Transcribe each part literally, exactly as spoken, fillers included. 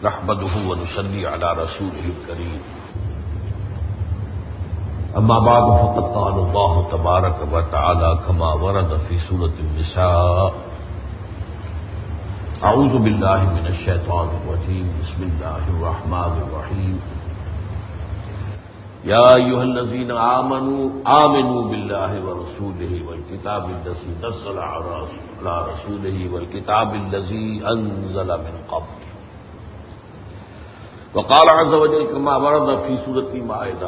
نحمده ونصلي على رسوله الكريم. أما بعد فقد قال الله تبارك وتعالى كما ورد في سورة النساء: أعوذ بالله من الشيطان الرجيم بسم الله الرحمن الرحيم. يا أيها الذين آمنوا آمنوا بالله ورسوله والكتاب الذي نزل على رسوله والكتاب الذي أنزل من قبل. وقال عز وجل كما ورد في سورة المائدة: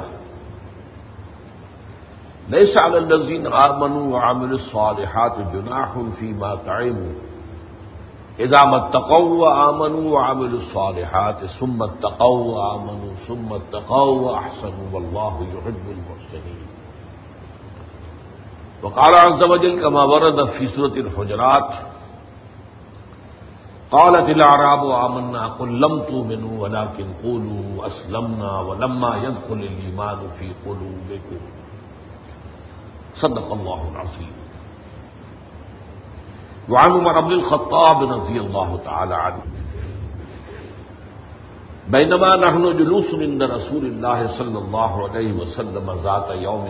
ليس على الذين آمنوا وعملوا الصالحات جناح فيما طعموا اذا ما اتقوا وآمنوا وعملوا الصالحات ثم اتقوا وآمنوا ثم اتقوا واحسنوا والله يحب المحسنين. وقال عز وجل كما ورد في سورة الحجرات: قالت الاعراب آمنا قل لم تؤمنوا ولكن قولوا اسلمنا ولما يدخل الايمان في قلوبكم. صدق الله العظيم. وعن عمر بن الخطاب رضي الله تعالى عنه: بينما نحن جلوس عند رسول الله صلى الله عليه وسلم ذات يوم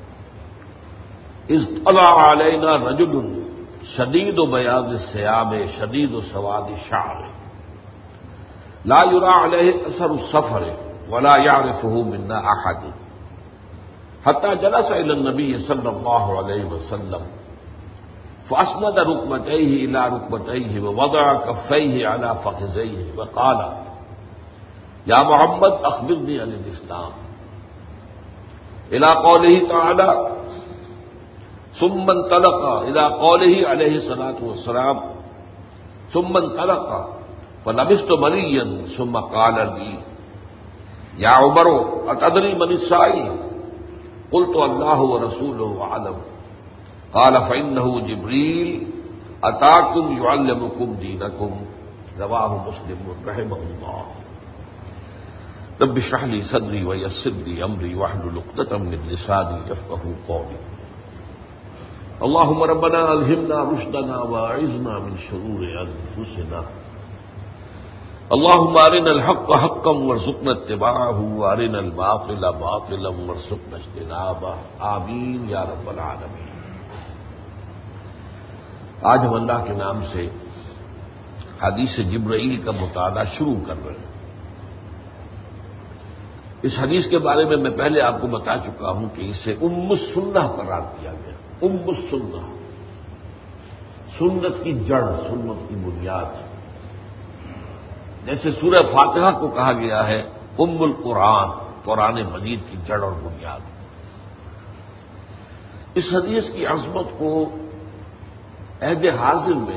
إذ طلع علينا رجل شديد بياض الثياب شديد سواد الشعر لا يرى عليه أثر السفر ولا يعرفه منا أحد حتى جلس إلى النبي صلى الله عليه وسلم فأسند ركبتيه إلى ركبتيه ووضع كفيه على فخذيه وقال: يا محمد أخبرني عن الإسلام، إلى قوله تعالى: ثم انطلق إلى قوله عليه الصلاة والسلام: ثم انطلق فلبثت مليا ثم قال لي: يا عمر أتدري من السائل؟ قلت: الله ورسوله أعلم. قال: فإنه جبريل أتاكم يعلمكم دينكم. رواه مسلم رحمه الله. رب اشرح لي صدري ويسر لي أمري واحلل عقدة من لساني يفقهوا قولي. اللهم ربنا ألهمنا رشدنا وأعذنا من شرور أنفسنا. اللهم أرنا الحق حقا وارزقنا اتباعه وأرنا الباطل باطلا وارزقنا اجتنابه. آمین یا رب العالمین. آج ہم اللہ کے نام سے حدیث جبرائیل کا مطالعہ شروع کر رہے ہیں. اس حدیث کے بارے میں میں پہلے آپ کو بتا چکا ہوں کہ اسے ام السنہ قرار دیا گیا. ام السنہ، سنت کی جڑ، سنت کی بنیاد. جیسے سورہ فاتحہ کو کہا گیا ہے ام القرآن، قرآن مجید کی جڑ اور بنیاد. اس حدیث کی عظمت کو عہد حاضر میں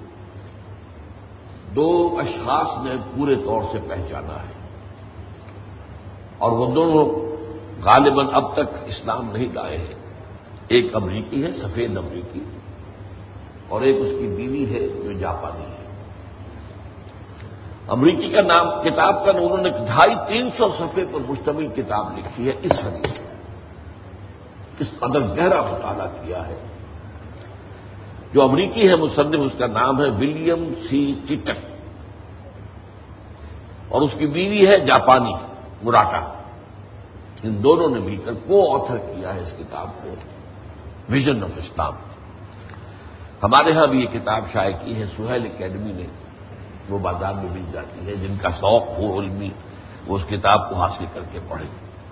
دو اشخاص نے پورے طور سے پہچانا ہے، اور وہ دونوں غالباً اب تک اسلام نہیں لائے ہیں. ایک امریکی ہے، سفید امریکی، اور ایک اس کی بیوی ہے جو جاپانی ہے. امریکی کا نام کتاب کا انہوں نے ڈھائی تین سو صفحے پر مشتمل کتاب لکھی ہے. اس حدیث اس قدر گہرا مطالعہ کیا ہے. جو امریکی ہے مصنف، اس کا نام ہے ولیم سی چٹک، اور اس کی بیوی ہے جاپانی مراٹا. ان دونوں نے مل کر کو آتھر کیا ہے اس کتاب کو، ویژن آف اسلام. ہمارے ہاں بھی یہ کتاب شائع کی ہے سہیل اکیڈمی نے، وہ بازار میں مل جاتی ہے. جن کا شوق ہو علمی وہ اس کتاب کو حاصل کر کے پڑھیں.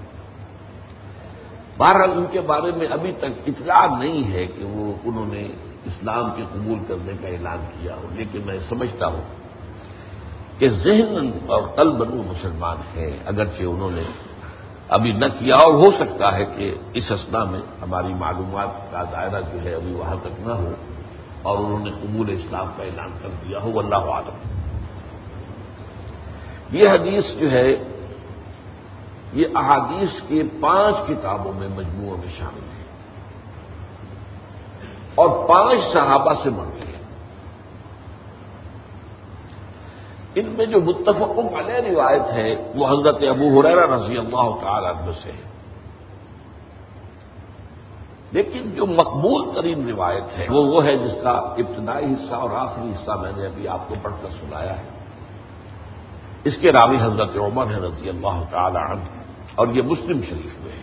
بہرحال ان کے بارے میں ابھی تک اطلاع نہیں ہے کہ وہ انہوں نے اسلام کے قبول کرنے کا اعلان کیا ہو، لیکن میں سمجھتا ہوں کہ ذہن اور قلب وہ مسلمان ہیں، اگرچہ انہوں نے ابھی نہ کیا. اور ہو سکتا ہے کہ اس اثنا میں ہماری معلومات کا دائرہ جو ہے ابھی وہاں تک نہ ہو اور انہوں نے قبول اسلام کا اعلان کر دیا ہو، واللہ اعلم. یہ حدیث جو ہے یہ احادیث کے پانچ کتابوں میں مجموعوں میں شامل ہے اور پانچ صحابہ سے مروی ہے. ان میں جو متفق علیہ روایت ہے وہ حضرت ابو ہریرہ رضی اللہ تعالی عنہ سے ہے، لیکن جو مقبول ترین روایت ہے وہ وہ ہے جس کا ابتدائی حصہ اور آخری حصہ میں نے ابھی آپ کو پڑھ کر سنایا ہے. اس کے راوی حضرت عمر ہے رضی اللہ تعالی عنہ، اور یہ مسلم شریف میں ہے۔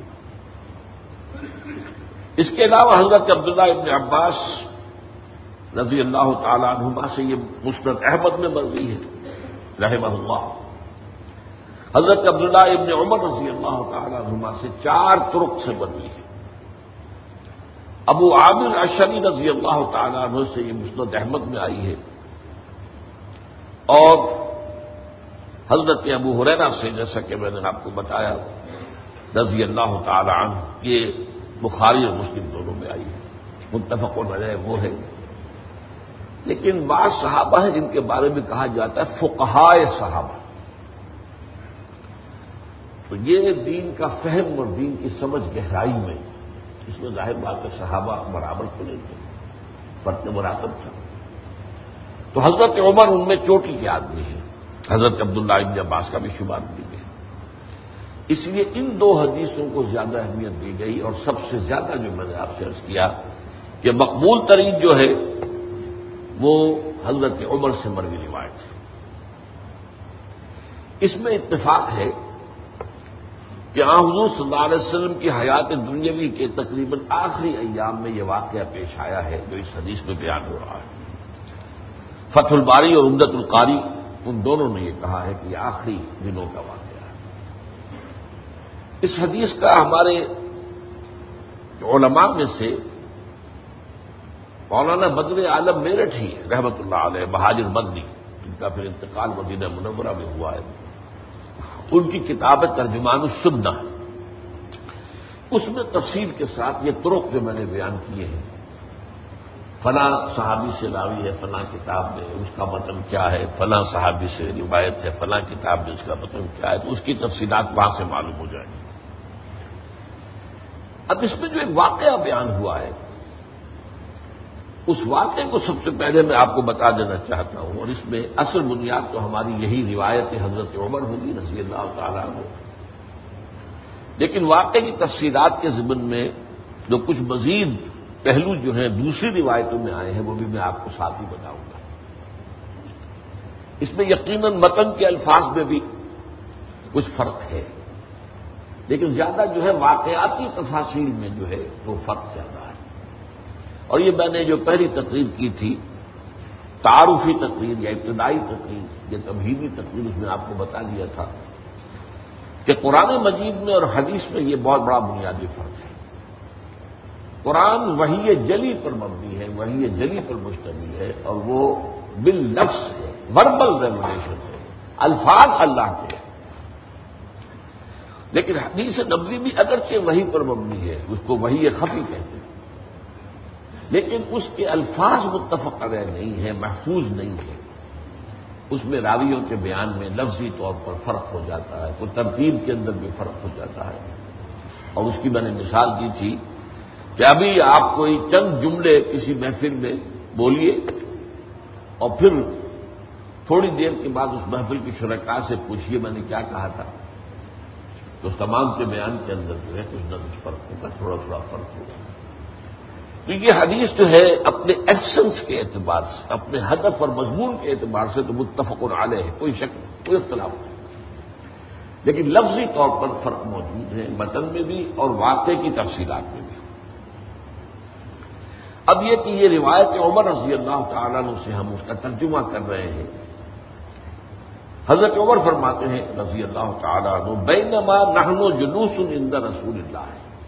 اس کے علاوہ حضرت عبداللہ ابن عباس رضی اللہ تعالی عنہما سے یہ مسند احمد میں مروی ہے رحمہ اللہ۔ حضرت عبداللہ ابن عمر رضی اللہ تعالی عنہما سے چار طرق سے مروی ہے۔ ابو عامر اشعری رضی اللہ تعالی عنہ سے یہ مسند احمد میں آئی ہے، اور حضرت ابو ہریرہ سے، جیسا کہ میں نے آپ کو بتایا رضی اللہ تعالی عنہ، یہ بخاری اور مسلم دونوں میں آئی ہے، متفق علیہ وہ ہے۔ لیکن بعض صحابہ ہیں جن کے بارے میں کہا جاتا ہے فقہائے صحابہ، تو یہ دین کا فہم اور دین کی سمجھ گہرائی میں، اس میں ظاہر بات ہے صحابہ برابر تو نہیں تھے، فرق مراتب تھا۔ تو حضرت عمر ان میں چوٹی کے آدمی ہیں، حضرت عبداللہ ابن عباس کا بھی شمار دی گئی، اس لیے ان دو حدیثوں کو زیادہ اہمیت دی گئی، اور سب سے زیادہ جو میں نے آپ سے عرض کیا کہ مقبول ترین جو ہے وہ حضرت عمر سے مروی روایت ہے۔ اس میں اتفاق ہے کہ آن حضور صلی اللہ علیہ وسلم کی حیات دنیاوی کے تقریباً آخری ایام میں یہ واقعہ پیش آیا ہے جو اس حدیث میں بیان ہو رہا ہے۔ فتح الباری اور عمدۃ القاری ان دونوں نے یہ کہا ہے کہ یہ آخری دنوں کا واقعہ ہے۔ اس حدیث کا ہمارے علماء میں سے مولانا بدر عالم میرٹھ ہی رحمۃ اللہ علیہ، مہاجر مدنی، ان کا پھر انتقال مدینہ منورہ میں ہوا ہے، ان کی کتاب ہے ترجمان السنہ، اس میں تفصیل کے ساتھ یہ طرق جو میں نے بیان کیے ہیں، فلاں صحابی سے راوی ہے فلاں کتاب میں، اس کا متن کیا ہے، فلاں صحابی سے روایت ہے فلاں کتاب میں، اس کا متن کیا ہے، تو اس کی تفصیلات وہاں سے معلوم ہو جائیں گی۔ اب اس میں جو ایک واقعہ بیان ہوا ہے، اس واقعے کو سب سے پہلے میں آپ کو بتا دینا چاہتا ہوں، اور اس میں اصل بنیاد تو ہماری یہی روایت حضرت عمر ہوگی رضی اللہ تعالیٰ عنہ، لیکن واقعے کی تفصیلات کے ضمن میں جو کچھ مزید پہلو جو ہیں دوسری روایتوں میں آئے ہیں وہ بھی میں آپ کو ساتھ ہی بتاؤں گا۔ اس میں یقیناً متن کے الفاظ میں بھی کچھ فرق ہے، لیکن زیادہ جو ہے واقعاتی تفاصیل میں جو ہے وہ فرق زیادہ ہے۔ اور یہ میں نے جو پہلی تقریر کی تھی، تعارفی تقریر یا ابتدائی تقریر، یہ تمہیدی تقریر، اس میں آپ کو بتا دیا تھا کہ قرآن مجید میں اور حدیث میں یہ بہت بڑا بنیادی فرق ہے۔ قرآن وحی جلی پر مبنی ہے، وحی جلی پر مشتمل ہے، اور وہ باللفظ ہے، وربل ریولیشن ہے، الفاظ اللہ کے۔ لیکن حدیث نبوی بھی اگرچہ وحی پر مبنی ہے، اس کو وحی خفی کہتے ہیں، لیکن اس کے الفاظ متفق علیہ نہیں ہیں، محفوظ نہیں ہے، اس میں راویوں کے بیان میں لفظی طور پر فرق ہو جاتا ہے، کوئی ترتیب کے اندر بھی فرق ہو جاتا ہے، اور اس کی میں نے مثال دی تھی کہ ابھی آپ کوئی چند جملے کسی محفل میں بولیے اور پھر تھوڑی دیر کے بعد اس محفل کی شرکاء سے پوچھیے میں نے کیا کہا تھا، تو اس تمام کے بیان کے اندر جو ہے کچھ نہ کچھ فرق ہوگا، تھوڑا تھوڑا فرق ہوگا۔ تو یہ حدیث جو ہے اپنے ایسنس کے اعتبار سے، اپنے ہدف اور مضمون کے اعتبار سے تو متفق علیہ ہے، کوئی شک نہیں، کوئی اختلاف نہیں، لیکن لفظی طور پر فرق موجود ہے، متن میں بھی اور واقعے کی تفصیلات میں بھی۔ اب یہ کہ یہ روایت عمر رضی اللہ تعالیٰ عنہ سے ہم اس کا ترجمہ کر رہے ہیں۔ حضرت عمر فرماتے ہیں رضی اللہ تعالیٰ عنہ، بینما نحن جلوس عند رسول اللہ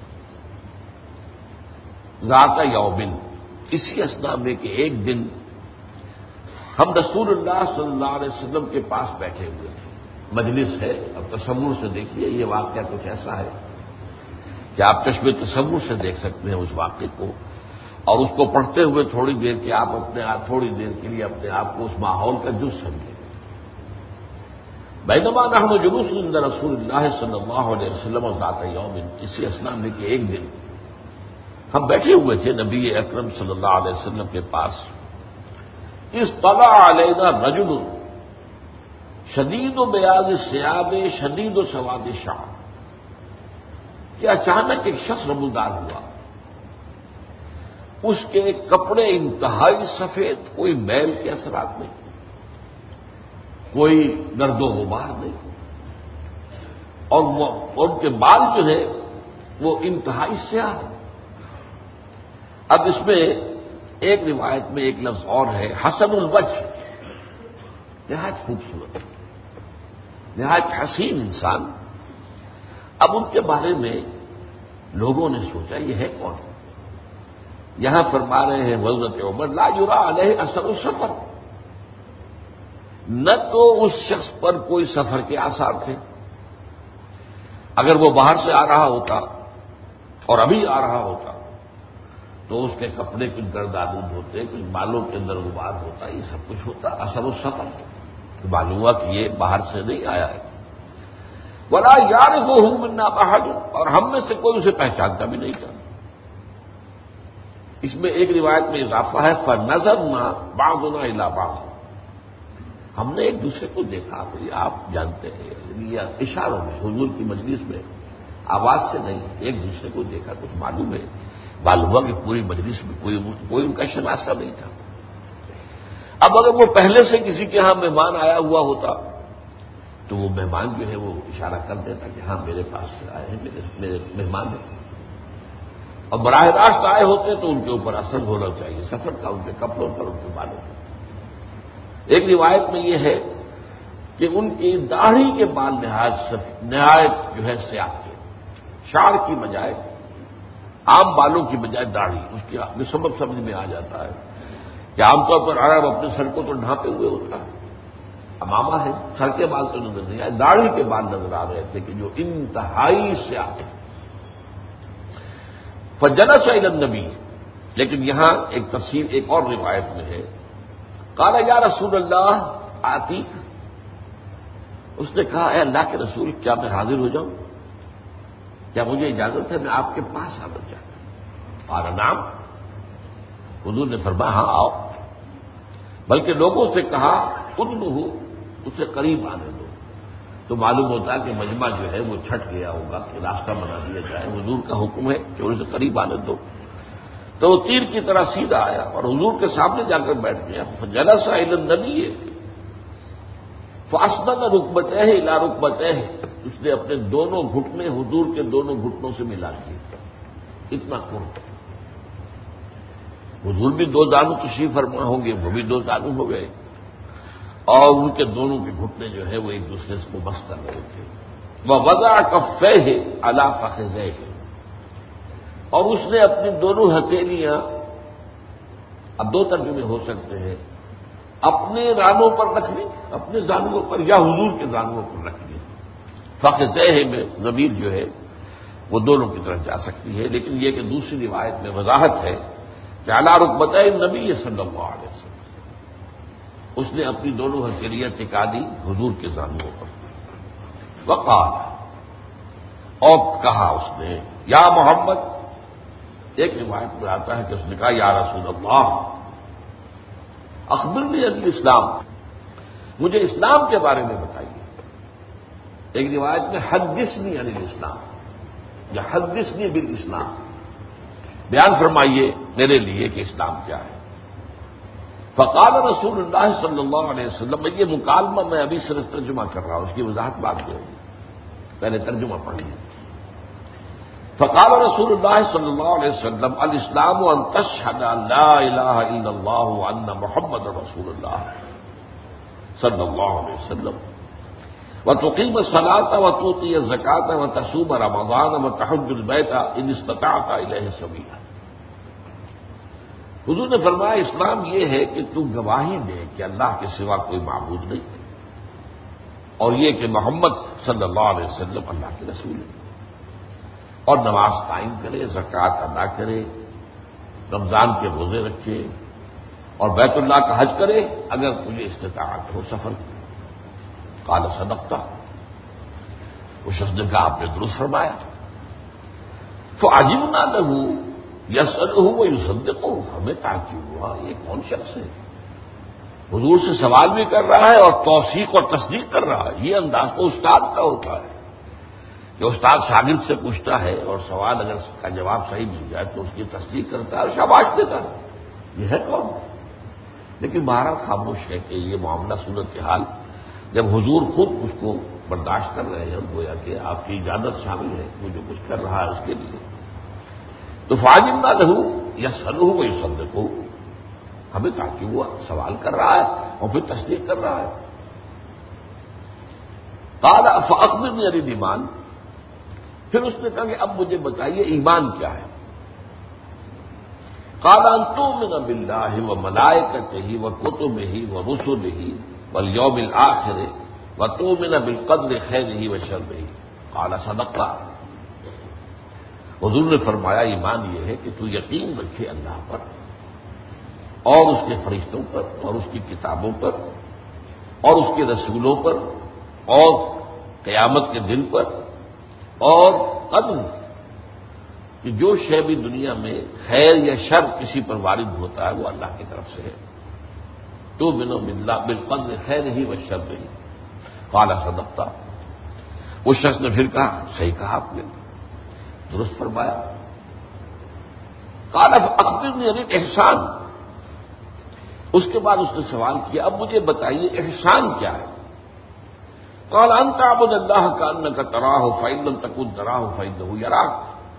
ذات یومن، اسی اثنا میں کہ ایک دن ہم رسول اللہ صلی اللہ علیہ وسلم کے پاس بیٹھے ہوئے تھے، مجلس ہے، اب تصور سے دیکھیے یہ واقعہ کچھ ایسا ہے کہ آپ چشم تصور سے دیکھ سکتے ہیں اس واقعے کو، اور اس کو پڑھتے ہوئے تھوڑی دیر کے آپ اپنے آپ تھوڑی دیر کے لیے اپنے آپ کو اس ماحول کا جز سمجھیں۔ بینما نحن جلوس عند رسول اللہ صلی اللہ علیہ وسلم ذات یوم، اسی اثنا میں کہ ایک دن ہم بیٹھے ہوئے تھے نبی اکرم صلی اللہ علیہ وسلم کے پاس، اذ طلع علینا رجل شدید و بیاض الثیاب شدید و سواد الشعر، کہ اچانک ایک شخص نمودار ہوا، اس کے کپڑے انتہائی سفید، کوئی میل کے اثرات نہیں، کوئی گرد و غبار نہیں، اور وہ ان کے بال جو ہے وہ انتہائی سیاہ ہے۔ اب اس میں ایک روایت میں ایک لفظ اور ہے، حسن الوجہ، نہایت خوبصورت، نہایت حسین انسان۔ اب ان کے بارے میں لوگوں نے سوچا یہ ہے کون؟ یہاں فرما رہے ہیں حضرت عمر لا یرا علیہ اثر السفر، نہ تو اس شخص پر کوئی سفر کے آثار تھے۔ اگر وہ باہر سے آ رہا ہوتا اور ابھی آ رہا ہوتا تو اس کے کپڑے کچھ گرد آلود ہوتے، کچھ بالوں کے اندر غبار ہوتا، یہ سب کچھ ہوتا۔ اثر السفر معلوم ہوا کہ یہ باہر سے نہیں آیا ہے۔ ولا یعرفہ منا احد، اور ہم میں سے کوئی اسے پہچانتا بھی نہیں تھا۔ اس میں ایک روایت میں اضافہ ہے فنظرنا بعضنا الی بعض، ہم نے ایک دوسرے کو دیکھا۔ آپ جانتے ہیں یہ اشاروں میں، حضور کی مجلس میں آواز سے نہیں، ایک دوسرے کو دیکھا، کچھ معلوم ہے۔ معلوم ہوا کہ پوری مجلس میں کوئی کوئی ان کا شناسہ نہیں تھا۔ اب اگر وہ پہلے سے کسی کے ہاں مہمان آیا ہوا ہوتا تو وہ مہمان جو ہے وہ اشارہ کر دیتا کہ ہاں میرے پاس سے آئے ہیں، میرے میرے مہمان ہیں، اور براہ راست آئے ہوتے تو ان کے اوپر اثر ہونا چاہیے سفر کا، ان کے کپڑوں پر، ان کے بالوں پر۔ ایک روایت میں یہ ہے کہ ان کی داڑھی کے بال نہایت نہایت جو ہے سیاہ تھے، شعر کی بجائے، عام بالوں کی بجائے داڑھی، اس کی سبب سمجھ میں آ جاتا ہے کہ عام طور پر عرب اپنے سر کو تو ڈھانپے ہوئے ہوتا ہے، امامہ ہے، سر کے بال تو نظر نہیں آئے، داڑھی کے بال نظر آ رہے تھے کہ جو انتہائی سیاہ تھے۔ فجلس الی النبی، لیکن یہاں ایک تفصیل ایک اور روایت میں ہے، قال یا رسول اللہ آتیک، اس نے کہا اے اللہ کے رسول کیا میں حاضر ہو جاؤں؟ کیا مجھے اجازت ہے میں آپ کے پاس آنا چاہتا ہوں؟ قال نعم، حضور نے فرمایا ہاں آؤ، بلکہ لوگوں سے کہا ادنہ، اسے قریب آنے دو۔ تو معلوم ہوتا ہے کہ مجمع جو ہے وہ چھٹ گیا ہوگا کہ راستہ بنا دیا جائے، حضور کا حکم ہے کہ اسے قریب آنے دو۔ تو وہ تیر کی طرح سیدھا آیا اور حضور کے سامنے جا کر بیٹھ گیا۔ جلس الی النبی فاسند رکبتہ الی رکبتہ، اس نے اپنے دونوں گھٹنے حضور کے دونوں گھٹنوں سے ملا دیے، اتنا قرب۔ حضور بھی دو زانو تشریف فرما ہوں گے، وہ بھی دو زانو ہو گئے، اور ان کے دونوں کے گھٹنے جو ہے وہ ایک دوسرے کو بس کر رہے تھے۔ ووضع کفیہ علی فخذیہ، اور اس نے اپنی دونوں ہتھیلیاں، اب دو ترجمے ہو سکتے ہیں، اپنے رانوں پر رکھ لی، اپنے زانووں پر، یا حضور کے زانووں پر رکھ لی۔ فخذیہ میں ضمیر جو ہے وہ دونوں کی طرف جا سکتی ہے، لیکن یہ کہ دوسری روایت میں وضاحت ہے کہ علی رکبتہ نبی صلی اللہ علیہ وسلم، اس نے اپنی دونوں ہتھیلیاں ٹکا دی حضور کے زانووں پر۔ وقال، اور کہا اس نے یا محمد، ایک روایت میں آتا ہے کہ اس نے کہا یا رسول اللہ اخبرنی عن الاسلام، مجھے اسلام کے بارے میں بتائیے۔ ایک روایت میں حدثنی عن الاسلام یا حدثنی بالاسلام، بیان فرمائیے میرے لیے کہ اسلام کیا ہے۔ فقال رسول اللہ صلی اللہ علیہ وسلم، یہ مکالمہ میں ابھی صرف ترجمہ کر رہا ہوں، اس کی وضاحت بعد میں ہوگی، پہلے ترجمہ پڑھ لیں۔ فقال رسول اللہ صلی اللہ علیہ وسلم الاسلام ان تشهد ان لا الہ الا اللہ وان محمد رسول اللہ صلی اللہ علیہ وسلم وتقیم الصلاۃ وتؤتی الزکاۃ وتصوم رمضان وتحج البیت ان استطعت الیہ سبیلا۔ حضور نے فرمایا اسلام یہ ہے کہ تو گواہی دے کہ اللہ کے سوا کوئی معبود نہیں، اور یہ کہ محمد صلی اللہ علیہ وسلم اللہ کے رسول ہے، اور نماز قائم کرے، زکوٰۃ ادا کرے، رمضان کے روزے رکھے، اور بیت اللہ کا حج کرے اگر تجھے استطاعت ہو سفر کی۔ قال صدقتا، اس شخص نے کہا آپ نے درست فرمایا۔ فعجبنا له یسألہ ویصدقہ، ہمیں تعجب ہوا یہ کون شخص ہے، حضور سے سوال بھی کر رہا ہے اور توثیق اور تصدیق کر رہا ہے۔ یہ انداز تو استاد کا ہوتا ہے کہ استاد شاگرد سے پوچھتا ہے اور سوال اگر اس کا جواب صحیح مل جائے تو اس کی تصدیق کرتا ہے اور شاباش دیتا ہے، یہ ہے کون؟ لیکن بہرحال خاموش ہے کہ یہ معاملہ صورت حال جب حضور خود اس کو برداشت کر رہے ہیں، گویا کہ آپ کی اجازت شامل ہے، وہ جو کچھ کر رہا ہے اس کے لیے، تو فعجبنا لہ یسألہ ویصدقہ، ہمیں تاکہ وہ سوال کر رہا ہے اور پھر تصدیق کر رہا ہے۔ قال فاخبرنی عن الایمان، پھر اس نے کہا کہ اب مجھے بتائیے ایمان کیا ہے۔ قال ان تؤمن باللہ وملائکتہ وکتبہ ورسلہ والیوم الآخر وتؤمن بالقدر خیرہ وشرہ۔ قال صدقت، حضور نے فرمایا ایمان یہ ہے کہ تو یقین رکھے اللہ پر اور اس کے فرشتوں پر اور اس کی کتابوں پر اور اس کے رسولوں پر اور قیامت کے دن پر، اور قدر کہ جو شے بھی دنیا میں خیر یا شر کسی پر وارد ہوتا ہے وہ اللہ کی طرف سے ہے۔ تو بنو بالقدر خیر ہی و شر ہی۔ قال صدقت، اس شخص نے پھر کہا صحیح کہا آپ نے، درست فرمایا۔ قال اخبرنی عن الاحسان، اس کے بعد اس نے سوال کیا اب مجھے بتائیے احسان کیا ہے۔ قال ان تعبد اللہ کانک تراہ فإن لم تکن تراہ فإنہ یراک،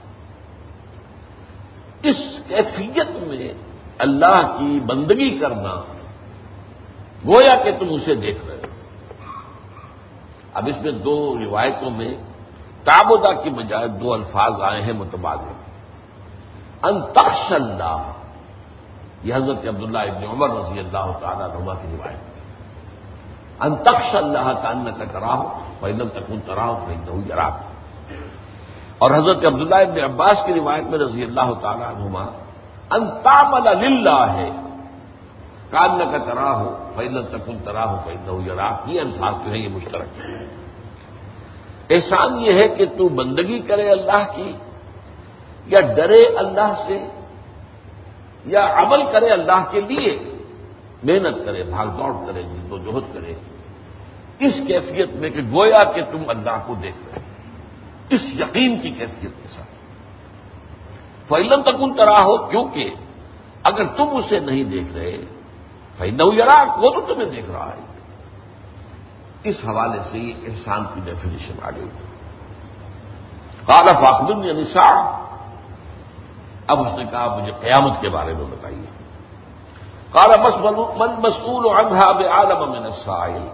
اس کیفیت میں اللہ کی بندگی کرنا گویا کہ تم اسے دیکھ رہے ہو۔ اب اس میں دو روایتوں میں تعبدہ کی بجائے دو الفاظ آئے ہیں متبادل۔ ان تخش اللہ، یہ حضرت عبداللہ ابن عمر رضی اللہ تعالیٰ عنہما کی روایت ہے، ان تخش اللہ کانک تراہ فإن لم تکن تراہ فإنہ یراک۔ اور حضرت عبداللہ ابن عباس کی روایت میں رضی اللہ تعالیٰ عنہما ان تعمل للہ کانک تراہ فإن لم تکن تراہ فإنہ یراک، یہ الفاظ جو ہیں یہ مشترک ہیں۔ احسان یہ ہے کہ تو بندگی کرے اللہ کی، یا ڈرے اللہ سے، یا عمل کرے اللہ کے لیے، محنت کرے، بھاگ دوڑ کرے، جد و جہد کرے، اس کیفیت میں کہ گویا کہ تم اللہ کو دیکھ رہے ہو، اس یقین کی کیفیت کے ساتھ۔ فإن لم تکن تراہ، کیونکہ اگر تم اسے نہیں دیکھ رہے فإنہ یراک، وہ تو تمہیں دیکھ رہا ہے۔ اس حوالے سے یہ احسان کی ڈیفینیشن آ گئی۔ قال فاخبرنی عن الساعہ، اب اس نے کہا مجھے قیامت کے بارے میں بتائیے۔ قال من مسئول عنہا بعالم من السائل،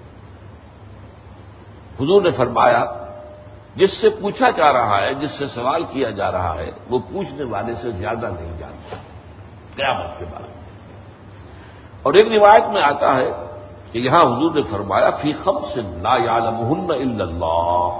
حضور نے فرمایا جس سے پوچھا جا رہا ہے، جس سے سوال کیا جا رہا ہے، وہ پوچھنے والے سے زیادہ نہیں جانتا قیامت کے بارے میں۔ اور ایک روایت میں آتا ہے کہ یہاں حضور نے فرمایا فی خمس لا یعلمہن الا اللہ،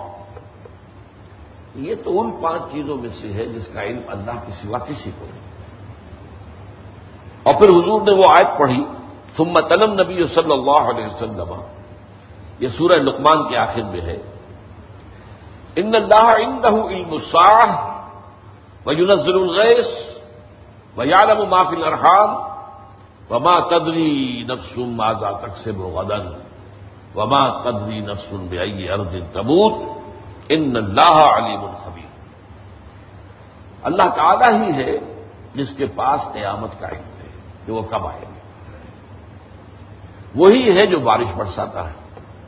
یہ تو ان پانچ چیزوں میں سے ہے جس کا علم اللہ کے سوا کسی کو نہیں۔ اور پھر حضور نے وہ آیت پڑھی ثم تلا النبی صلی اللہ علیہ وسلم، یہ سورہ لقمان کے آخر میں ہے، ان اللہ عندہ علم الساعہ وینزل الغیث ویعلم ما فی الارحام وما تدری نفس ماذا تکسب غدا وما تدری نفس بأی ارض تموت ان اللہ علیم خبیر۔ اللہ تعالی ہی ہے جس کے پاس قیامت کا علم ہے کہ وہ کب آئے گی، وہی ہے جو بارش برساتا ہے،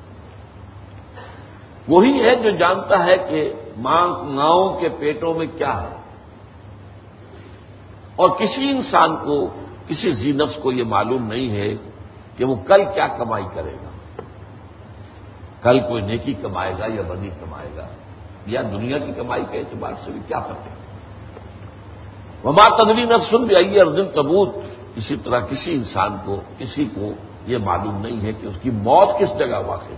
وہی ہے جو جانتا ہے کہ ماں ماؤں کے پیٹوں میں کیا ہے، اور کسی انسان کو، کسی ذی نفس کو یہ معلوم نہیں ہے کہ وہ کل کیا کمائی کرے گا، کل کوئی نیکی کمائے گا یا بدی کمائے گا، یا دنیا کی کمائی کے اعتبار سے بھی کیا پتہ۔ وما تدری نفس بأی ارض تموت، اسی طرح کسی انسان کو، کسی کو یہ معلوم نہیں ہے کہ اس کی موت کس جگہ واقع ہے۔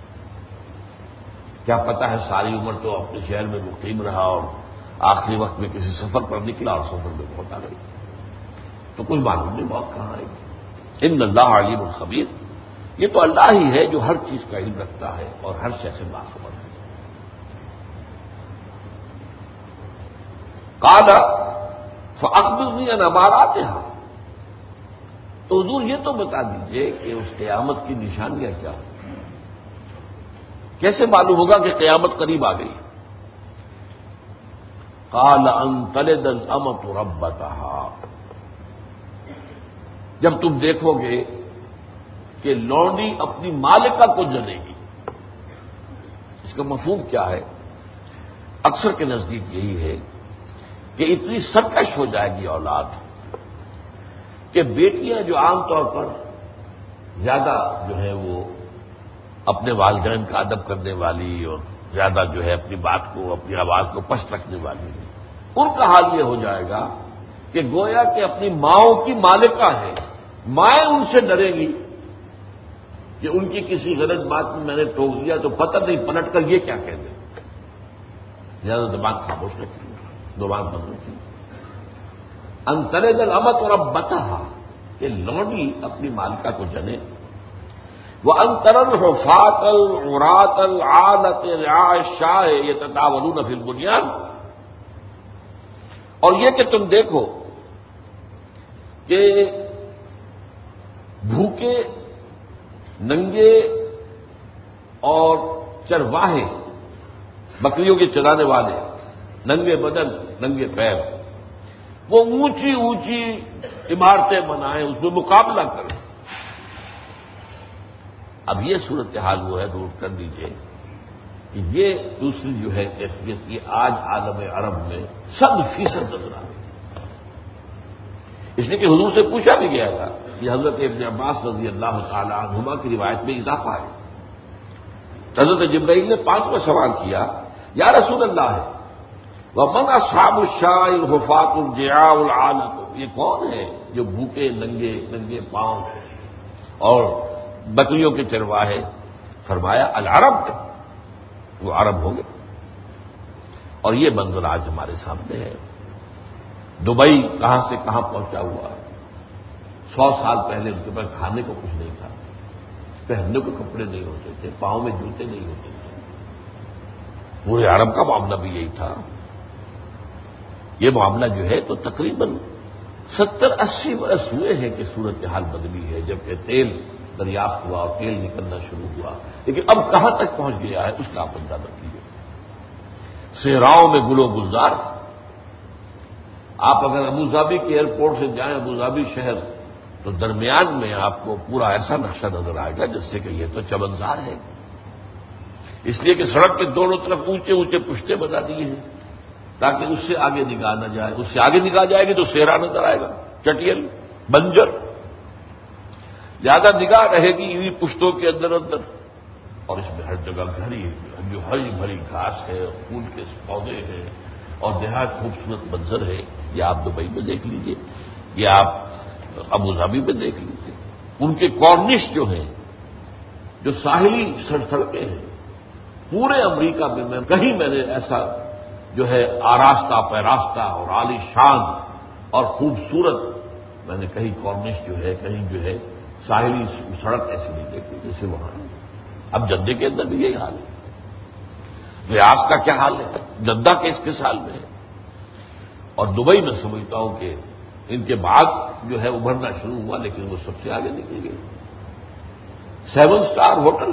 کیا پتہ ہے ساری عمر تو اپنے شہر میں مقیم رہا اور آخری وقت میں کسی سفر پر نکلا اور سفر میں پہنچا گئی، تو کچھ معلوم نہیں موت کہاں آئے گی۔ ان اللہ علیم خبیر، یہ تو اللہ ہی ہے جو ہر چیز کا علم رکھتا ہے اور ہر شے سے باخبر ہے۔ قال فاخبرنی عن اماراتها، تو حضور یہ تو بتا دیجئے کہ اس قیامت کی نشانیاں کیا ہیں، کیسے معلوم ہوگا کہ قیامت قریب آ گئی؟ قال ان تلد الامۃ ربتها، جب تم دیکھو گے کہ لونڈی اپنی مالکہ کو جنے گی۔ اس کا مفہوم کیا ہے؟ اکثر کے نزدیک یہی ہے کہ اتنی سرکش ہو جائے گی اولاد کہ بیٹیاں جو عام طور پر زیادہ جو ہے وہ اپنے والدین کا ادب کرنے والی اور زیادہ جو ہے اپنی بات کو اپنی آواز کو پست رکھنے والی ہیں، ان کا حال یہ ہو جائے گا کہ گویا کہ اپنی ماؤں کی مالکہ ہے، مائیں ان سے ڈریں گی کہ ان کی کسی غلط بات میں میں نے ٹوک دیا تو پتہ نہیں پلٹ کر یہ کیا کہہ دیں، زیادہ زبان خاموش رکھیے، زبان بند رکھیے۔ انترے دل امت اور اب بتا کہ لونڈی اپنی مالکہ کو جنے، وہ انتر الحفاظ العراۃ العالۃ رعاء الشاہ یتطاولون فی البنیان، اور یہ کہ تم دیکھو کہ بھوکے ننگے اور چرواہے، بکریوں کے چرانے والے، ننگے بدن ننگے پیر، وہ اونچی اونچی عمارتیں بنائیں، اس میں مقابلہ کریں۔ اب یہ صورتحال وہ ہے، نوٹ کر لیجیے کہ یہ دوسری جو ہے کیفیت یہ آج عالم عرب میں صد فیصد نظر آ رہی ہے۔ اس لیے کہ حضور سے پوچھا بھی گیا تھا، یہ حضرت ابن عباس رضی اللہ تعالی عنہما کی روایت میں اضافہ ہے۔ حضرت جبرائیل نے پانچواں سوال کیا، یا رسول اللہ ہے ومن اصحاب الشاء الحفاظ الجعاء العالۃ، یہ کون ہے جو بھوکے ننگے ننگے پاؤں اور بکریوں کے چرواہے؟ فرمایا العرب، وہ عرب ہوں گے۔ اور یہ منظر آج ہمارے سامنے ہے۔ دبئی کہاں سے کہاں پہنچا ہوا ہے۔ سو سال پہلے ان کے پاس کھانے کو کچھ نہیں تھا، پہننے کو کپڑے نہیں ہوتے تھے، پاؤں میں جوتے نہیں ہوتے تھے۔ پورے عرب کا معاملہ بھی یہی تھا۔ یہ معاملہ جو ہے تو تقریباً ستر اسی برس ہوئے ہیں کہ صورتحال بدلی ہے، جبکہ تیل دریافت ہوا اور تیل نکلنا شروع ہوا، لیکن اب کہاں تک پہنچ گیا ہے اس کا آپ اندازہ کیجیے۔ صحراؤں میں گل و گلزار، آپ اگر ابوظہبی کے ایئرپورٹ سے جائیں ابوظہبی شہر تو درمیان میں آپ کو پورا ایسا نقشہ نظر آئے گا جس سے کہ یہ تو چمنزار ہے، اس لیے کہ سڑک کے دونوں طرف اونچے اونچے پشتے بنا دیے ہیں تاکہ اس سے آگے نگاہ نہ جائے، اس سے آگے نگاہ جائے گی تو صحرا نظر آئے گا، چٹیل بنجر، زیادہ نگاہ رہے گی انہیں پشتوں کے اندر اندر، اور اس میں ہر جگہ گھری جو ہری بھری گھاس ہے، پھول کے پودے ہیں اور نہایت خوبصورت منظر ہے۔ یہ آپ دبئی میں دیکھ لیجئے، یہ آپ ابوظہبی میں دیکھ لیجئے، ان کے کارنش جو ہیں، جو ساحلی سڑکیں ہیں، پورے امریکہ میں میں کہیں میں نے ایسا جو ہے آراستہ پیراستہ اور عالی شان اور خوبصورت میں نے کہیں کارنش جو ہے، کہیں جو ہے ساحلی سڑک ایسی نہیں دیکھی جیسے وہاں۔ اب جدے کے اندر بھی یہی حال ہے۔ ریاض کا کیا حال ہے، جدہ کے اس کے سال میں ہے، اور دبئی میں سمجھتا ہوں کہ ان کے بعد جو ہے ابھرنا شروع ہوا، لیکن وہ سب سے آگے نکل گئی۔ سیون سٹار ہوٹل،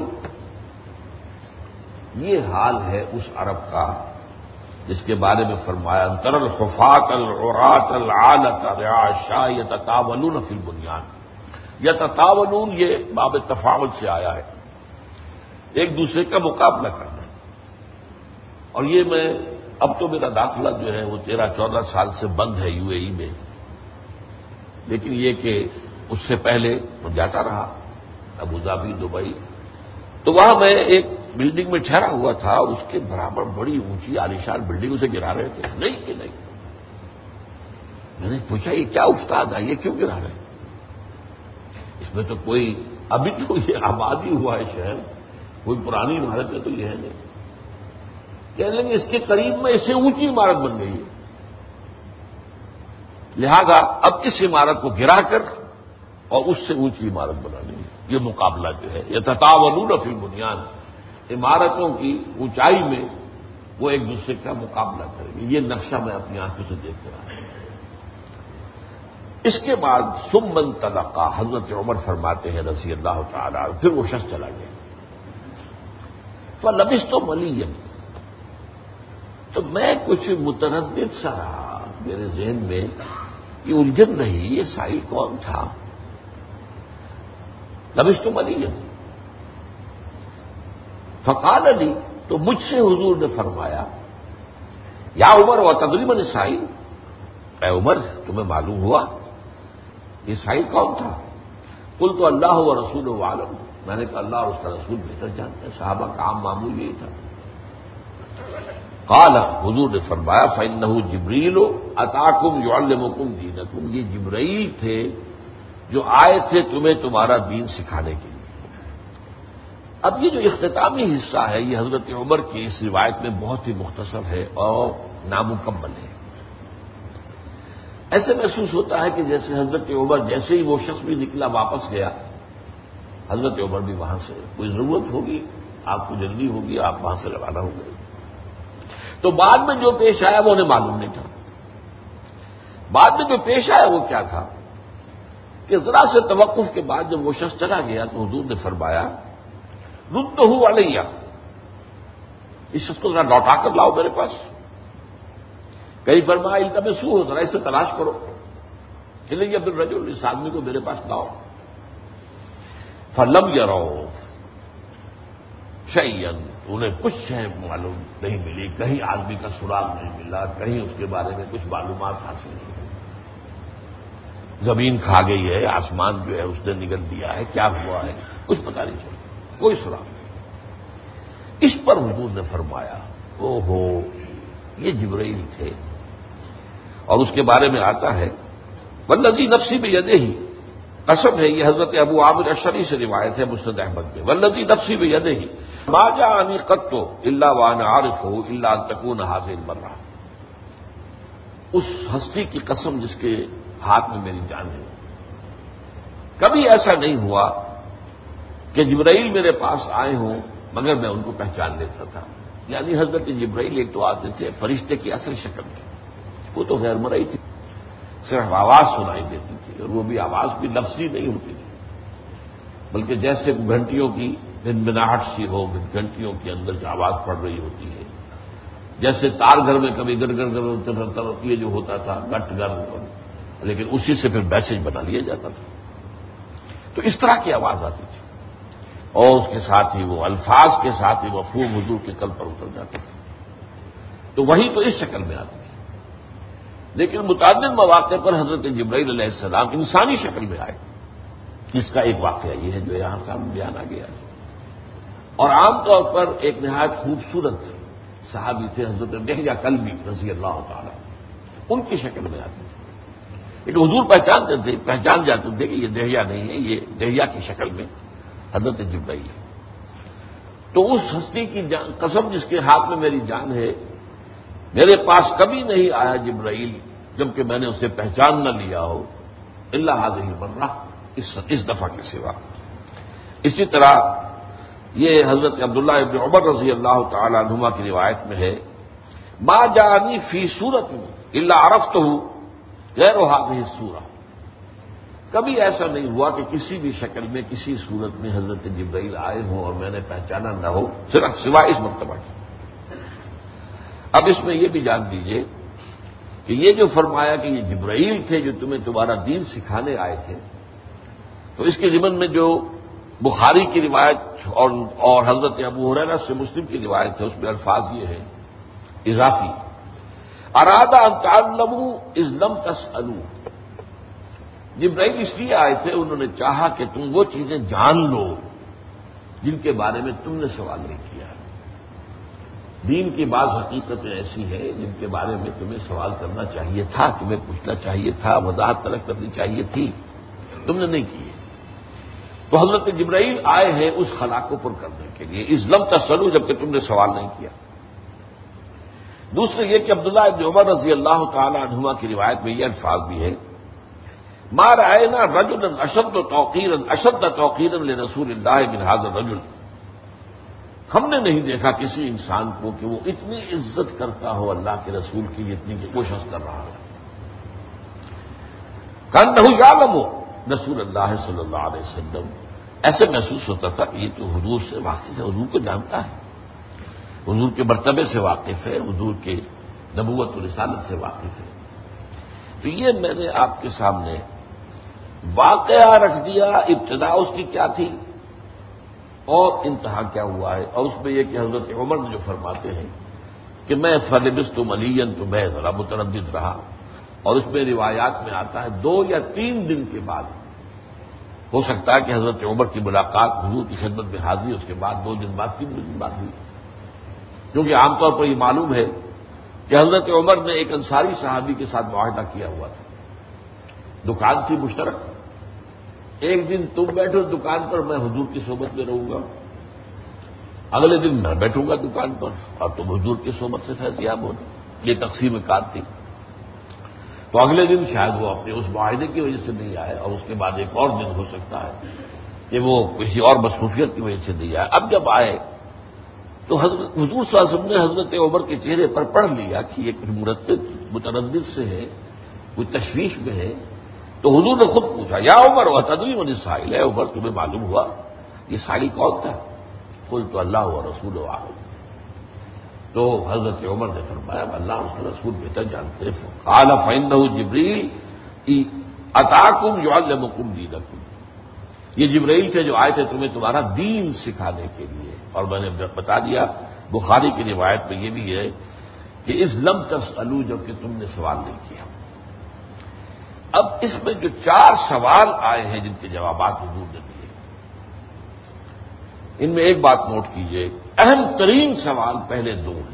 یہ حال ہے اس عرب کا جس کے بارے میں فرمایا انتر الحفاظ العراۃ العالۃ رعاء الشاہ یتطاولون فی البنیان۔ یتطاولون یہ باب تفاعل سے آیا ہے، ایک دوسرے کا مقابلہ کرنا۔ اور یہ میں اب تو میرا داخلہ جو ہے وہ تیرہ چودہ سال سے بند ہے یو اے ای میں، لیکن یہ کہ اس سے پہلے میں جاتا رہا ابوظہبی، دبئی، تو وہاں میں ایک بلڈنگ میں ٹھہرا ہوا تھا اور اس کے برابر بڑی اونچی عالیشان بلڈنگ اسے گرا رہے تھے، نہیں کہ نہیں۔ میں نے پوچھا یہ کیا استاد ہے، یہ کیوں گرا رہے ہیں؟ اس میں تو کوئی ابھی تو یہ آبادی ہوا ہے شہر، کوئی پرانی عمارت ہے تو یہ ہے نہیں، کہنے لگے اس کے قریب میں اس سے اونچی عمارت بن گئی ہے، لہذا اب اس عمارت کو گرا کر اور اس سے اونچی عمارت بنانی ہے۔ یہ مقابلہ جو ہے یتطاولون فی البنیان، عمارتوں کی اونچائی میں وہ ایک دوسرے کا مقابلہ کریں گے۔ یہ نقشہ میں اپنی آنکھوں سے دیکھ رہا ہوں۔ اس کے بعد ثم انطلقا، حضرت عمر فرماتے ہیں رضی اللہ تعالی عنہ، پھر وہ شخص چلا گیا۔ فلبثت ملیا، تو میں کچھ متردد سا رہا، میرے ذہن میں یہ الجھن رہی، یہ سائل کون تھا؟ لبثت ملیا، فقال لی، تو مجھ سے حضور نے فرمایا، یا عمر وتدری من السائل، اے عمر تمہیں معلوم ہوا یہ سائل کون تھا؟ قلت اللہ و رسول عالم، میں نے کہا اللہ اور اس کا رسول بہتر جانتے ہیں، صحابہ کا عام معمول یہی تھا۔ قال، حضور نے فرمایا، فإنہ جبریل اتاکم یعلمکم دینکم، یہ جبرائیل تھے جو آئے تھے تمہیں تمہارا دین سکھانے کے لیے۔ اب یہ جو اختتامی حصہ ہے یہ حضرت عمر کی اس روایت میں بہت ہی مختصر ہے اور نامکمل ہے۔ ایسے محسوس ہوتا ہے کہ جیسے حضرت عمر جیسے ہی وہ شخص بھی نکلا واپس گیا، حضرت عمر بھی وہاں سے، کوئی ضرورت ہوگی آپ کو جلدی ہوگی آپ وہاں سے روانہ ہو گئے، تو بعد میں جو پیش آیا وہ انہیں معلوم نہیں تھا۔ بعد میں جو پیش آیا وہ کیا تھا کہ ذرا سے توقف کے بعد جب وہ شخص چلا گیا تو حضور نے فرمایا، ردہ علیہ، اس شخص کو ذرا لوٹا کر لاؤ میرے پاس۔ کئی فرمایا التمسوہ، ہو ذرا اس سے تلاش کرو، الیہ بالرجل، اس آدمی کو میرے پاس لاؤ۔ فلم یروا شیئا، انہیں کچھ شے معلوم نہیں ملی، کہیں آدمی کا سراغ نہیں ملا، کہیں اس کے بارے میں کچھ معلومات حاصل نہیں ہوئی۔ زمین کھا گئی ہے، آسمان جو ہے اس نے نگل دیا ہے، کیا ہوا ہے کچھ پتہ نہیں چلا، کوئی سراغ نہیں۔ اس پر حضور نے فرمایا، او ہو یہ جبرائیل تھے، اور اس کے بارے میں آتا ہے، والذی نفسی بیدہ، قسم ہے، یہ حضرت ابو عامر اشعری سے روایت ہے مسند احمد میں، والذی نفسی بیدہ ما جاءنی قط الا وانا عارفہ الا ان تکون هذه المرہ، اس ہستی کی قسم جس کے ہاتھ میں میری جان ہے، کبھی ایسا نہیں ہوا کہ جبرائیل میرے پاس آئے ہوں مگر میں ان کو پہچان لیتا تھا۔ یعنی حضرت جبرائیل ایک تو آتے تھے فرشتے کی اصل شکل میں، وہ تو غیر مرئی تھی، صرف آواز سنائی دیتی تھی، اور وہ بھی آواز بھی لفظی نہیں ہوتی تھی، بلکہ جیسے گھنٹیوں کی بنبناہٹ سی ہو، گھنٹیوں کے اندر جو آواز پڑ رہی ہوتی ہے، جیسے تار گھر میں کبھی گڑ گڑ گڑ یہ جو ہوتا تھا گٹ گر، لیکن اسی سے پھر میسج بنا لیا جاتا تھا، تو اس طرح کی آواز آتی تھی، اور اس کے ساتھ ہی وہ الفاظ کے ساتھ ہی مفہوم حضور کے قلب پر اتر جاتا تھا، تو وہی تو اس شکل میں آتی تھی۔ لیکن متعدد مواقع پر حضرت جبرائیل علیہ السلام انسانی شکل میں آئے، اس کا ایک واقعہ یہ ہے جو یہاں سامنے بیان آ گیا ہے، اور عام طور پر ایک نہایت خوبصورت صحابی تھے حضرت دہیہ کلبی رضی اللہ تعالیٰ، ان کی شکل میں آتے تھے، لیکن حضور پہچانتے تھے، پہچان جاتے تھے کہ یہ دہیہ نہیں ہے، یہ دہیہ کی شکل میں حضرت جبرائیل ہے۔ تو اس ہستی کی قسم جس کے ہاتھ میں میری جان ہے، میرے پاس کبھی نہیں آیا جبرائیل جبکہ میں نے اسے پہچان نہ لیا ہو، الا هذه المرہ، اس اس دفعہ کے سوا۔ اسی طرح یہ حضرت عبداللہ ابن عمر رضی اللہ تعالی عنہما کی روایت میں ہے، ما جاءنی فی صورت الا عرفتہ غیر هذه الصورہ، کبھی ایسا نہیں ہوا کہ کسی بھی شکل میں کسی صورت میں حضرت جبرائیل آئے ہوں اور میں نے پہچانا نہ ہو، صرف سوا اس مرتبہ کی۔ اب اس میں یہ بھی جان دیجئے کہ یہ جو فرمایا کہ یہ جبرائیل تھے جو تمہیں تمہارا دین سکھانے آئے تھے، تو اس کے ضمن میں جو بخاری کی روایت اور اور حضرت ابو ہریرہ سے مسلم کی روایت ہے، اس میں الفاظ یہ ہیں اضافی، ارادہ ان تعلموا اذ لم تسألوا، جبرائیل اس لیے آئے تھے انہوں نے چاہا کہ تم وہ چیزیں جان لو جن کے بارے میں تم نے سوال نہیں کیا۔ دین کی بعض حقیقتیں ایسی ہیں جن کے بارے میں تمہیں سوال کرنا چاہیے تھا، تمہیں پوچھنا چاہیے تھا، وضاحت طلب کرنی چاہیے تھی، تم نے نہیں کی۔ تو حضرت جبرائیل آئے ہیں اس خلا کو پر کرنے کے لیے، اس لم تسألوا، جبکہ تم نے سوال نہیں کیا۔ دوسرے یہ کہ عبداللہ ابن عمر رضی اللہ تعالی عنہما کی روایت میں یہ الفاظ بھی ہے، ما رأینا رجلا اشد توقیرا اشد توقیرا لرسول اللہ من هذا الرجل، ہم نے نہیں دیکھا کسی انسان کو کہ وہ اتنی عزت کرتا ہو اللہ کے رسول کی جتنی کہ وہ شخص کر رہا ہے۔ کأنہ یعلم رسول اللہ صلی اللہ علیہ وسلم، ایسے محسوس ہوتا تھا کہ یہ تو حضور سے واقف ہے، حضور کو جانتا ہے، حضور کے مرتبے سے واقف ہے، حضور کے نبوت و رسالت سے واقف ہے۔ تو یہ میں نے آپ کے سامنے واقعہ رکھ دیا، ابتدا اس کی کیا تھی اور انتہا کیا ہوا ہے، اور اس میں یہ کہ حضرت عمر نے جو فرماتے ہیں کہ میں فلبست ملین تو میں ذرا متردد رہا، اور اس میں روایات میں آتا ہے دو یا تین دن کے بعد ہو سکتا ہے کہ حضرت عمر کی ملاقات حضور کی خدمت میں حاضری اس کے بعد دو دن بعد تین دن بعد ہوئی، کیونکہ عام طور پر یہ معلوم ہے کہ حضرت عمر نے ایک انصاری صحابی کے ساتھ معاہدہ کیا ہوا تھا، دکان تھی مشترک، ایک دن تم بیٹھو دکان پر، میں حضور کی صحبت میں رہوں گا، اگلے دن میں بیٹھوں گا دکان پر اور تم حضور کی صحبت سے فیضیاب ہو، یہ تقسیم کار تھی۔ تو اگلے دن شاید وہ اپنے اس معاہدے کی وجہ سے نہیں آئے، اور اس کے بعد ایک اور دن ہو سکتا ہے کہ وہ کسی اور مصروفیت کی وجہ سے نہیں آئے۔ اب جب آئے تو حضرت حضور صلی اللہ علیہ وسلم نے حضرت عمر کے چہرے پر پڑھ لیا کہ یہ کچھ مرتب متردد سے ہے، کوئی تشویش میں ہے، تو حضور نے خود پوچھا یا عمر وتدری من السائل، ہے عمر تمہیں معلوم ہوا یہ سائل کون تھا؟ قلت اللہ و رسول اعلم، تو حضرت عمر نے فرمایا اللہ اس کے رسول بہتر جانتے ہیں۔ قال فإنه جبریل اتاکم یعلمکم دینکم، یہ جبرائیل تھے جو آئے تھے تمہیں تمہارا دین سکھانے کے لیے، اور میں نے بتا دیا بخاری کی روایت میں یہ بھی ہے کہ اس لم تسألوا، جب کہ تم نے سوال نہیں کیا۔ اب اس میں جو چار سوال آئے ہیں جن کے جوابات حضور نے دیے، ان میں ایک بات نوٹ کیجئے، اہم ترین سوال پہلے دو ہیں،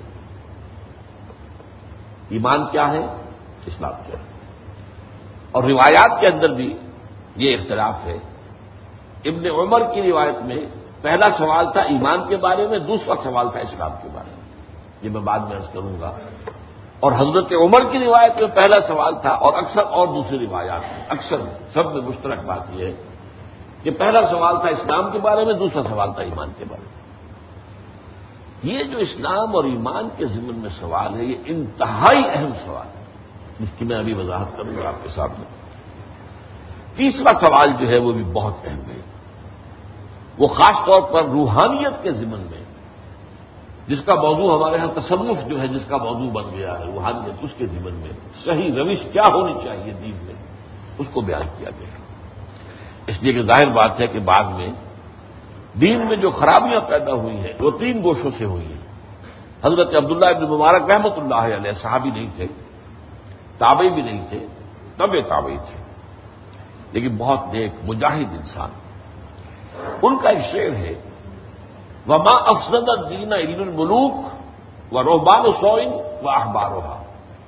ایمان کیا ہے، اسلام کیا ہے، اور روایات کے اندر بھی یہ اختلاف ہے۔ ابن عمر کی روایت میں پہلا سوال تھا ایمان کے بارے میں، دوسرا سوال تھا اسلام کے بارے میں، یہ میں بعد میں عرض کروں گا، اور حضرت عمر کی روایت میں پہلا سوال تھا، اور اکثر اور دوسری روایات میں اکثر سب میں مشترک بات یہ ہے کہ پہلا سوال تھا اسلام کے بارے میں، دوسرا سوال تھا ایمان کے بارے میں۔ یہ جو اسلام اور ایمان کے ضمن میں سوال ہے یہ انتہائی اہم سوال ہے، جس کی میں ابھی وضاحت کروں گا آپ کے سامنے۔ تیسرا سوال جو ہے وہ بھی بہت اہم ہے، وہ خاص طور پر روحانیت کے ضمن میں، جس کا موضوع ہمارے ہاں تصوف جو ہے، جس کا موضوع بن گیا ہے روحانیت، اس کے ضمن میں صحیح روش کیا ہونی چاہیے دین میں، اس کو بیان کیا گیا۔ اس لیے کہ ظاہر بات ہے کہ بعد میں دین میں جو خرابیاں پیدا ہوئی ہیں وہ تین گوشوں سے ہوئی ہیں۔ حضرت عبداللہ ابن مبارک رحمۃ اللہ علیہ صحابی نہیں تھے، تابعی بھی نہیں تھے، تبع تابعی تھے، لیکن بہت نیک مجاہد انسان۔ ان کا ایک شعر ہے وما افسد الدین الا الملوک ورہبان سوء واحبارها،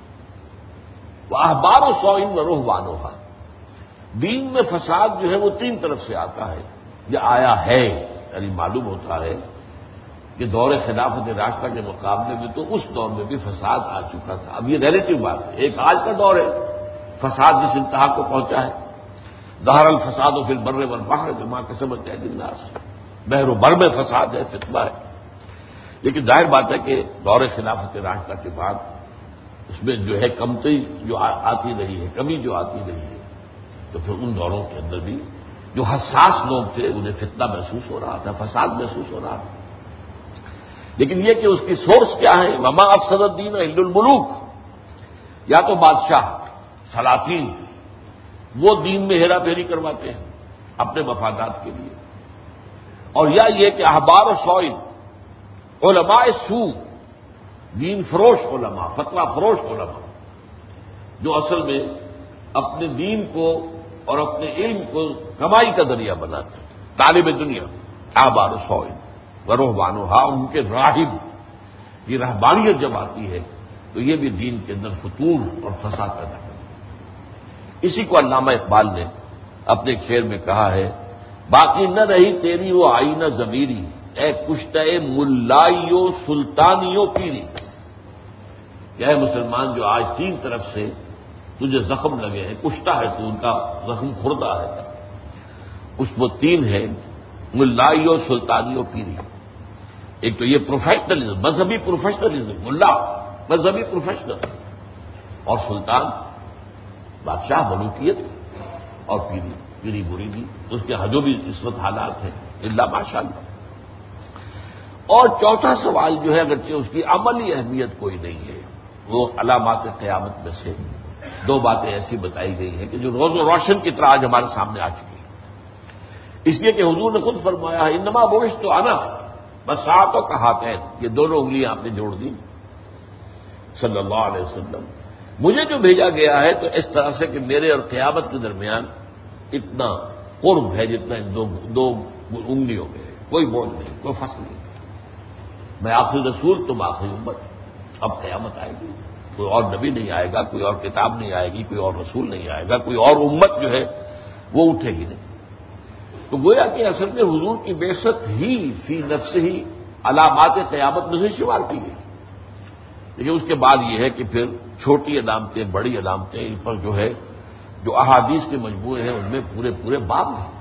واحبار سوء ورہبانها، دین میں فساد جو ہے وہ تین طرف سے آتا ہے، یہ آیا ہے، یعنی معلوم ہوتا ہے کہ دور خلافت راشدہ کے مقابلے میں تو اس دور میں بھی فساد آ چکا تھا۔ اب یہ ریلیٹو بات ہے، ایک آج کا دور ہے، فساد جس انتہا کو پہنچا ہے، ظہر الفساد فی البر والبحر بما کسبت ایدی الناس، بحر و بر میں فساد ہے، فتنہ ہے، لیکن ظاہر بات ہے کہ دور خلافت راشدہ کے بعد اس میں جو ہے کمتی جو آتی رہی ہے، کمی جو آتی رہی ہے، تو پھر ان دوروں کے اندر بھی جو حساس لوگ تھے انہیں فتنہ محسوس ہو رہا تھا، فساد محسوس ہو رہا تھا، لیکن یہ کہ اس کی سورس کیا ہے، وما افسد الدین الا الملوک، یا تو بادشاہ سلاطین وہ دین میں ہیرا پھیری کرواتے ہیں اپنے مفادات کے لیے، اور یا یہ کہ احبار و سوئن علماء سو، دین فروش علماء، فتویٰ فروش علماء، جو اصل میں اپنے دین کو اور اپنے علم کو کمائی کا ذریعہ بناتے ہیں، طالب دنیا، احبار و سوئن ورہبانھا، ان کے راہب، یہ رہبانیت جب آتی ہے تو یہ بھی دین کے اندر فتور اور فساد پیدا کرتی ہے۔ اسی کو علامہ اقبال نے اپنے شعر میں کہا ہے باقی نہ رہی تیری وہ آئینہ ضمیری، اے کشتہ ملائیو سلطانیو پیری، کہ اے مسلمان جو آج تین طرف سے تجھے زخم لگے ہیں، کشتہ ہے تو ان کا زخم خوردہ ہے، اس وہ تین ہے ملائیو سلطانیو پیری، ایک تو یہ پروفیشنلزم، مذہبی پروفیشنلزم، ملا مذہبی پروفیشنل، اور سلطان بادشاہ ملوکیت، اور پیری پیری مریدی، اس کے جو بھی اس وقت حالات ہیں اللہ ماشاء اللہ۔ اور چوتھا سوال جو ہے اگرچہ اس کی عملی اہمیت کوئی نہیں ہے، وہ علامات قیامت میں سے دو باتیں ایسی بتائی گئی ہیں کہ جو روز و روشن کی طرح آج ہمارے سامنے آ چکی ہیں، اس لیے کہ حضور نے خود فرمایا ہے انما بعثت انا بساطوں کا ہاتھین، یہ دونوں انگلیاں آپ نے جوڑ دی صلی اللہ علیہ وسلم، مجھے جو بھیجا گیا ہے تو اس طرح سے کہ میرے اور قیامت کے درمیان اتنا قرب ہے جتنا ان دو دو انگلیوں میں ہے، کوئی بوجھ نہیں، کوئی فصل نہیں، میں آخری رسول تم آخری امت، اب قیامت آئے گی، کوئی اور نبی نہیں آئے گا، کوئی اور کتاب نہیں آئے گی، کوئی اور رسول نہیں آئے گا، کوئی اور امت جو ہے وہ اٹھے گی نہیں۔ تو گویا کہ اصل میں حضور کی بعثت ہی فی نفس ہی علامات قیامت میں سے شمار کی گئی، لیکن اس کے بعد یہ ہے کہ پھر چھوٹی علامتیں بڑی علامتیں ان پر جو ہے جو احادیث کے مجموعے ہیں ان میں پورے پورے باب ہیں،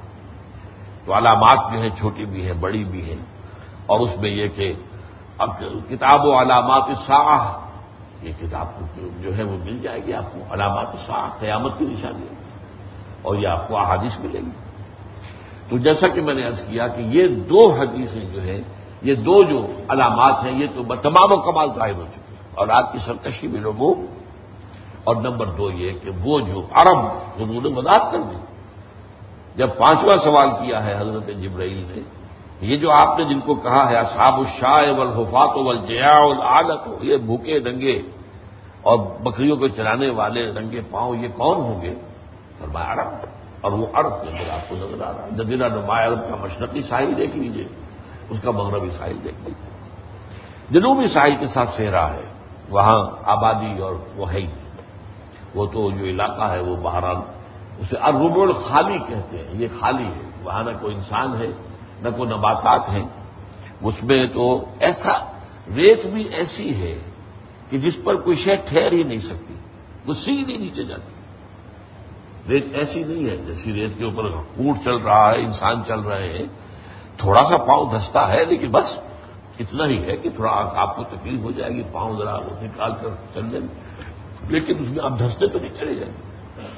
تو علامات جو ہیں چھوٹی بھی ہیں بڑی بھی ہیں، اور اس میں یہ کہ اب کتاب و علامات الساعہ، یہ کتاب جو ہے وہ مل جائے گی آپ کو، علامات الساعہ قیامت کی نشانی ہے، اور یہ آپ کو احادیث ملے گی۔ تو جیسا کہ میں نے عرض کیا کہ یہ دو حدیثیں جو ہیں، یہ دو جو علامات ہیں، یہ تو تمام و کمال ظاہر ہو چکی ہیں، اور آپ کی سرکشی بالعموم، اور نمبر دو یہ کہ وہ جو عرب حضور نے وضاحت کر دی، جب پانچواں سوال کیا ہے حضرت جبرائیل نے، یہ جو آپ نے جن کو کہا ہے اصحاب الشاء والحفاۃ والجیاع والعالۃ، یہ بھوکے ننگے اور بکریوں کو چرانے والے ننگے پاؤں، یہ کون ہوں گے؟ فرمایا عرب، اور وہ عرب کے اندر آپ کو نظر آ رہا ہے، جزیرہ نما عرب کا مشرقی ساحل دیکھ لیجئے، اس کا مغربی ساحل دیکھ لیجئے، جنوبی ساحل کے ساتھ صحرا ہے، وہاں آبادی اور وہ ہے ہی، وہ تو جو علاقہ ہے وہ بہرحال اسے الربع الخالی کہتے ہیں، یہ خالی ہے، وہاں نہ کوئی انسان ہے نہ کوئی نباتات ہیں، اس میں تو ایسا ریت بھی ایسی ہے کہ جس پر کوئی شے ٹھہر ہی نہیں سکتی، وہ سیدھی نیچے جاتی، ریت ایسی نہیں ہے جیسی ریت کے اوپر اونٹ چل رہا ہے، انسان چل رہے ہیں، تھوڑا سا پاؤں دھستا ہے لیکن بس اتنا ہی ہے کہ تھوڑا آپ کو تکلیف ہو جائے گی، پاؤں ذرا نکال کر چلنے میں، لیکن اس میں آپ دھستے تو نہیں چلے جائیں گے۔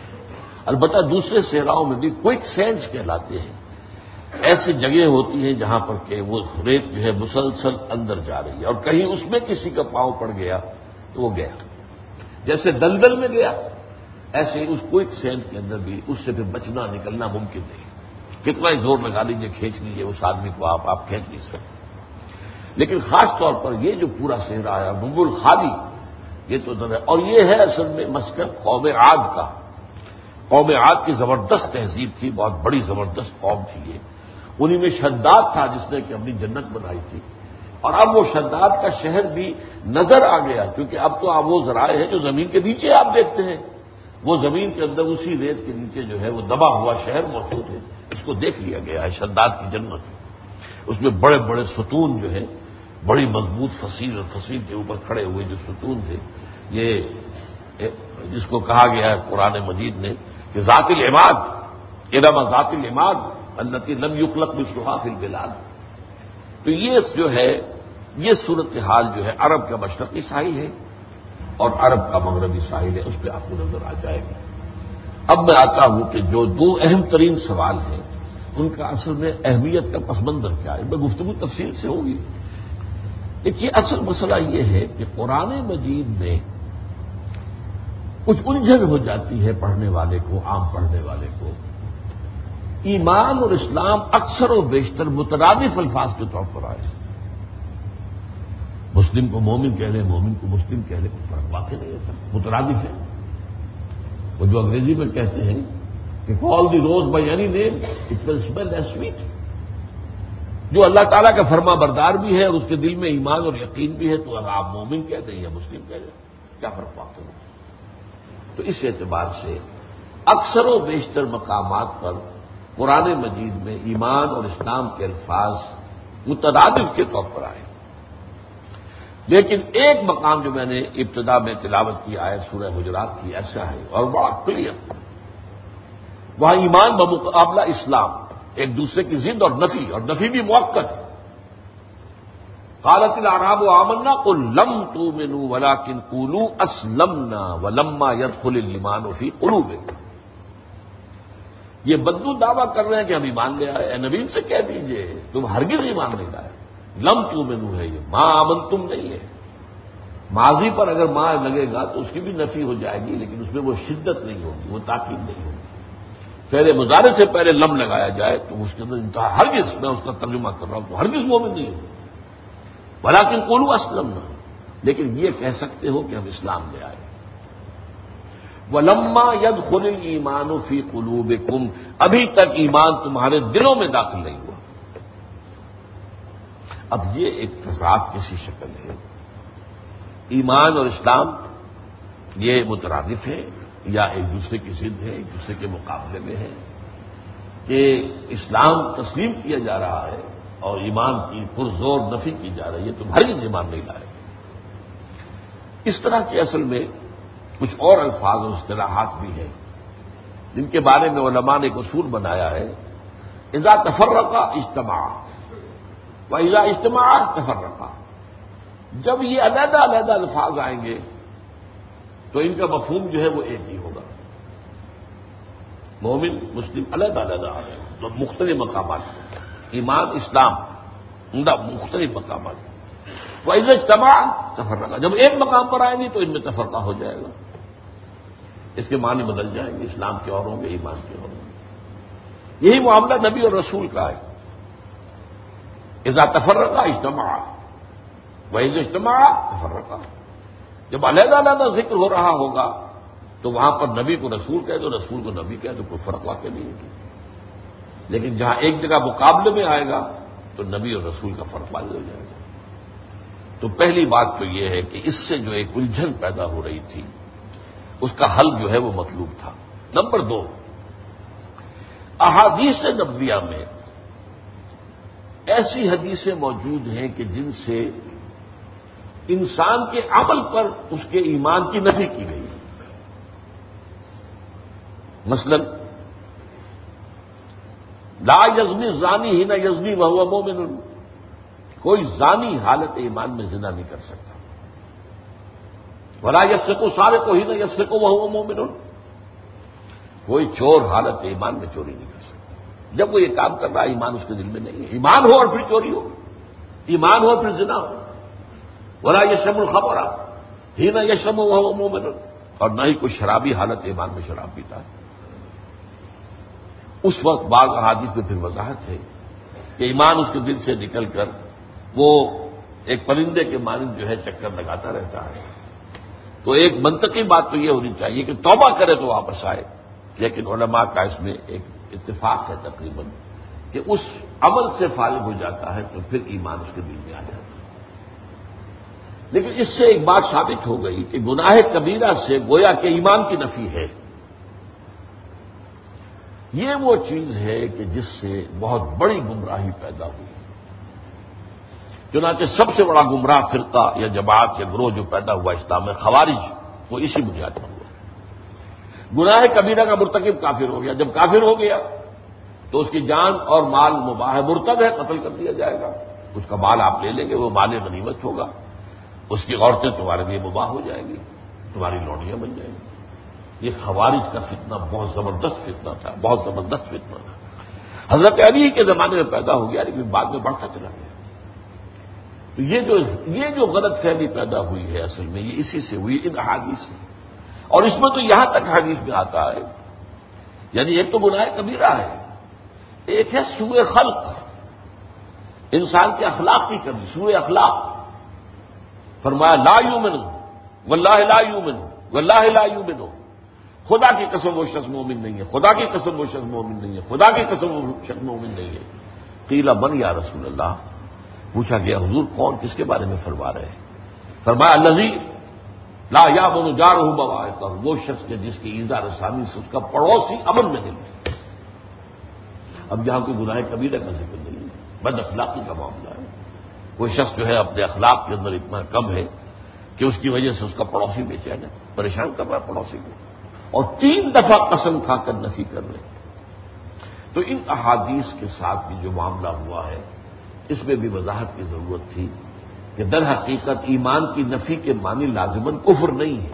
البتہ دوسرے صحراؤں میں بھی کوئک سینڈز کہلاتے ہیں، ایسی جگہیں ہوتی ہیں جہاں پر کہ وہ ریت جو ہے مسلسل اندر جا رہی ہے، اور کہیں اس میں کسی کا پاؤں پڑ گیا تو وہ گیا، جیسے دلدل میں گیا ایسے ہی اس کوئک سینڈ کے اندر بھی اس سے پھر بچنا نکلنا ممکن نہیں، کتنا ہی زور لگا لیجیے کھینچ لیجیے اس آدمی کو، آپ آپ کھینچ نہیں سکتے۔ لیکن خاص طور پر یہ جو پورا صحرا ہے ربع الخالی، یہ تو در ہے، اور یہ ہے اصل میں مسکن قوم عاد کا، قوم عاد کی زبردست تہذیب تھی، بہت بڑی زبردست قوم تھی یہ، انہی میں شداد تھا جس نے کہ اپنی جنت بنائی تھی، اور اب وہ شداد کا شہر بھی نظر آ گیا، کیونکہ اب تو آپ وہ ذرائع ہیں جو زمین کے نیچے آپ دیکھتے ہیں، وہ زمین کے اندر اسی ریت کے نیچے جو ہے وہ دبا ہوا شہر موجود ہے، اس کو دیکھ لیا گیا ہے، شداد کی جنت، اس میں بڑے بڑے ستون جو ہیں، بڑی مضبوط فصیل اور فصیل کے اوپر کھڑے ہوئے جو ستون تھے، یہ جس کو کہا گیا ہے قرآن مجید نے کہ ذات العماد، ارم ذات العماد التی لم یخلق مثلها فی البلاد، تو یہ جو ہے یہ صورتحال جو ہے عرب کا مشرقی ساحل ہے اور عرب کا مغربی ساحل ہے، اس پہ آپ کو نظر آ جائے گا۔ اب میں آتا ہوں کہ جو دو اہم ترین سوال ہیں ان کا اصل میں اہمیت کا پس منظر کیا ہے، میں گفتگو تفصیل سے ہوگی۔ دیکھیے اصل مسئلہ یہ ہے کہ قرآن مجید میں کچھ الجھن ہو جاتی ہے پڑھنے والے کو، عام پڑھنے والے کو، ایمان اور اسلام اکثر و بیشتر مترادف الفاظ کے طور پر آئے، مسلم کو مومن کہہ لیں، مومن کو مسلم کہہ لیں، کوئی فرق واقع نہیں ہوتا، مترادف ہے۔ وہ جو انگریزی میں کہتے ہیں کہ call the rose by any name it will smell as sweet, جو اللہ تعالیٰ کا فرما بردار بھی ہے اور اس کے دل میں ایمان اور یقین بھی ہے، تو اگر آپ مومن کہتے ہیں یا مسلم کہہ دیں کیا فرق واقع ہوگا؟ تو اس اعتبار سے اکثر و بیشتر مقامات پر قرآن مجید میں ایمان اور اسلام کے الفاظ مترادف کے طور پر آئے، لیکن ایک مقام جو میں نے ابتدا میں تلاوت کی آیت سورہ حجرات کی ایسا ہے اور بڑا کلیئر، وہاں ایمان بمقابلہ اسلام ایک دوسرے کی ضد اور نفی، اور نفی بھی موقت ہے۔ قالت الاعراب آمنا قل لم تؤمنوا ولكن قولوا اسلمنا ولما يدخل الايمان في قلوبكم، یہ بدو دعویٰ کر رہے ہیں کہ ہم ایمان لے آئے، اے نبی ان سے کہہ دیجئے تم ہرگز ایمان نہیں لائے، لم تؤمنوا ہے یہ، ما آمنتم نہیں ہے، ماضی پر اگر ماں لگے گا تو اس کی بھی نفی ہو جائے گی، لیکن اس میں وہ شدت نہیں ہوگی، وہ تاکید نہیں ہوگی۔ فعل مضارع سے پہلے لم لگایا جائے تو اس کے اندر انتہا، ہرگز میں اس کا ترجمہ کر رہا ہوں تو ہرگز مومن نہیں ہو، ولیکن قولوا اسلمنا، لیکن یہ کہہ سکتے ہو کہ ہم اسلام لے آئے۔ وَلَمَّا يَدْخُلِ الْإِيمَانُ فِي قُلُوبِكُمْ، ابھی تک ایمان تمہارے دلوں میں داخل نہیں ہوا۔ اب یہ ایک تضاد کسی شکل ہے، ایمان اور اسلام یہ مترادف ہیں یا ایک دوسرے کی ضد ہے، ایک دوسرے کے مقابلے میں ہے، کہ اسلام تسلیم کیا جا رہا ہے اور ایمان کی پرزور نفی کی جا رہی ہے، تم ہرگز ایمان نہیں لائے۔ اس طرح کی اصل میں کچھ اور الفاظ اور اصطلاحات بھی ہیں جن کے بارے میں علماء نے ایک اصول بنایا ہے، اذا تفرقا اجتماع و اذا اجتماع تفرقا، جب یہ علیحدہ علیحدہ الفاظ آئیں گے تو ان کا مفہوم جو ہے وہ ایک ہی ہوگا۔ مومن مسلم علیحدہ علیحدہ آ رہے ہیں تو مختلف مقامات، ایمان اسلام مختلف مقامات، وہ اذا اجتماع تفرقا، جب ایک مقام پر آئیں گے تو ان میں تفرقہ ہو جائے گا، اس کے معنی بدل جائیں گے، اسلام کے اور ہوں گے، ایمان کے اور ہوں گے۔ یہی معاملہ نبی اور رسول کا ہے، اذا تفرقا اجتماع وَإِذَا اجْتَمَعَ تَفَرَّقَا، جب علیحدہ علیحدہ ذکر ہو رہا ہوگا تو وہاں پر نبی کو رسول کہہ دو، رسول کو نبی کہہ دو، کوئی فرق واقع نہیں ہے۔ لیکن جہاں ایک جگہ مقابلے میں آئے گا تو نبی اور رسول کا فرق واضح ہو جائے گا۔ تو پہلی بات تو یہ ہے کہ اس سے جو ایک الجھن پیدا ہو رہی تھی اس کا حل جو ہے وہ مطلوب تھا۔ نمبر دو، احادیث نبویہ میں ایسی حدیثیں موجود ہیں کہ جن سے انسان کے عمل پر اس کے ایمان کی نفی کی گئی ہے۔ مثلا لا یزنی زانی ہی نہ یزنی وہو مومن، کوئی زانی حالت ایمان میں زنا نہیں کر سکتا۔ ولا یسرق سارق ہی نہ یسرق وہو مومن، کوئی چور حالت ایمان میں چوری نہیں کر سکتا۔ جب وہ یہ کام کر رہا ہے ایمان اس کے دل میں نہیں ہے، ایمان ہو اور پھر چوری ہو، ایمان ہو اور پھر زنا ہو۔ ولا یشرب الخمر حین یشرب وہو مومن، اور نہ ہی کوئی شرابی حالت ایمان میں شراب پیتا ہے۔ اس وقت بعض احادیث میں پھر وضاحت ہے کہ ایمان اس کے دل سے نکل کر وہ ایک پرندے کے مانند جو ہے چکر لگاتا رہتا ہے۔ تو ایک منطقی بات تو یہ ہونی چاہیے کہ توبہ کرے تو واپس آئے، لیکن علماء کا اس میں ایک اتفاق ہے تقریباً کہ اس عمل سے فارغ ہو جاتا ہے تو پھر ایمان اس کے دل میں آ جاتا ہے۔ لیکن اس سے ایک بات ثابت ہو گئی کہ گناہ کبیرہ سے گویا کہ ایمان کی نفی ہے۔ یہ وہ چیز ہے کہ جس سے بہت بڑی گمراہی پیدا ہوئی، چنانچہ سب سے بڑا گمراہ فرقہ یا جماعت یا گروہ جو پیدا ہوا اسلام میں، خوارج، وہ اسی بنیاد پر ہوا۔ گناہ کبیرہ کا مرتکب کافر ہو گیا، جب کافر ہو گیا تو اس کی جان اور مال مباح ہے، مرتد ہے، قتل کر دیا جائے گا، اس کا مال آپ لے لیں گے، وہ مال غنیمت ہوگا، اس کی عورتیں تمہارے لیے مباح ہو جائیں گی، تمہاری لوڈیاں بن جائیں گی۔ یہ خوارج کا فتنہ بہت زبردست فتنہ تھا، بہت زبردست فتنہ تھا، حضرت علی کے زمانے میں پیدا ہو گیا لیکن بعد میں بڑھتا چلا گیا۔ تو یہ جو یہ جو غلط فہمی پیدا ہوئی ہے اصل میں یہ اسی سے ہوئی، ان احادیث سے۔ اور اس میں تو یہاں تک حدیث میں آتا ہے، یعنی ایک تو گناہ کبیرہ ہے، ایک ہے سوء خلق، انسان کے اخلاق کی کمی، سوء اخلاق۔ فرمایا لا یؤمن واللہ لا یؤمن واللہ لا یؤمن، خدا کی قسم وہ شخص مومن نہیں ہے، خدا کی قسم وہ شخص مومن نہیں ہے، خدا کی قسم وہ شخص مومن نہیں ہے۔ قیل من یا رسول اللہ، پوچھا گیا حضور کون، کس کے بارے میں فرما رہے ہیں؟ فرمایا الذی لا یامن جارہ بوائقہ، وہ شخص کے جس کی ایذا رسانی سے اس کا پڑوسی امن میں نہیں ہے۔ اب یہاں کوئی گناہ کبیرہ کا ذکر نہیں ہے، بد اخلاقی کا معاملہ ہے۔ کوئی شخص جو ہے اپنے اخلاق کے اندر اتنا کم ہے کہ اس کی وجہ سے اس کا پڑوسی بے چین ہے، پریشان کر رہا ہے پڑوسی کو، اور تین دفعہ قسم کھا کر نفی کر رہے۔ تو ان احادیث کے ساتھ بھی جو معاملہ ہوا ہے اس میں بھی وضاحت کی ضرورت تھی کہ در حقیقت ایمان کی نفی کے معنی لازماً کفر نہیں ہے،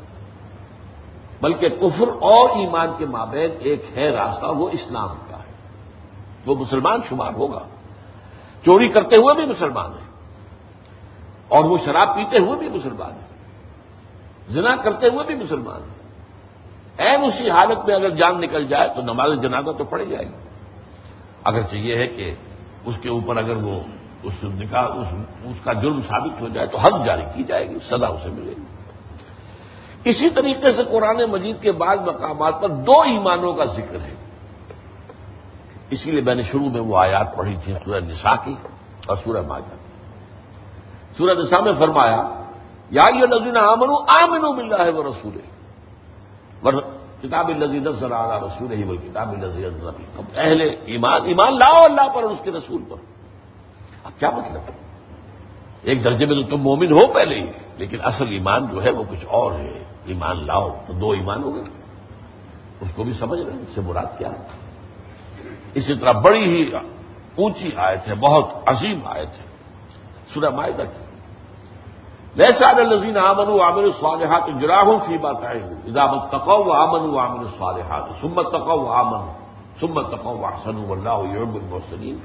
بلکہ کفر اور ایمان کے مابین ایک ہے راستہ، وہ اسلام کا ہے، وہ مسلمان شمار ہوگا، چوری کرتے ہوئے بھی مسلمان ہے، اور وہ شراب پیتے ہوئے بھی مسلمان ہے، زنا کرتے ہوئے بھی مسلمان ہے، این اسی حالت میں اگر جان نکل جائے تو نماز جنازہ تو پڑھی جائے گی، اگرچہ یہ ہے کہ اس کے اوپر اگر وہ اس نکاح اس, اس کا جرم ثابت ہو جائے تو حد جاری کی جائے گی، سزا اسے ملے گی۔ اسی طریقے سے قرآن مجید کے بعض مقامات پر دو ایمانوں کا ذکر ہے، اسی لیے میں نے شروع میں وہ آیات پڑھی تھی سورہ نساء کی اور سورہ مائدہ کی۔ سورہ نساء میں فرمایا یا ایھا الذین آمنوا آمنوا باللہ ورسولہ، کتاب الذی نزل علی رسولہ والکتاب الذی انزل من قبل، اہل ایمان ایمان لاؤ اللہ پر اور اس کے رسول پر۔ اب کیا مطلب ہے؟ ایک درجے میں تو تم مومن ہو پہلے ہی، لیکن اصل ایمان جو ہے وہ کچھ اور ہے، ایمان لاؤ تو دو ایمان ہو گئے، اس کو بھی سمجھ رہے ہیں اس سے مراد کیا ہے۔ اسی طرح بڑی ہی اونچی آیت ہے، بہت عظیم آیت ہے سورہ مائدہ کی، لیس علی الذین آمنوا وعملوا الصالحات جناح فیما طعموا اذا اتقوا وآمنوا وعملوا الصالحات ثم اتقوا وآمنوا ثم اتقوا واحسنوا واللہ یحب المحسنین۔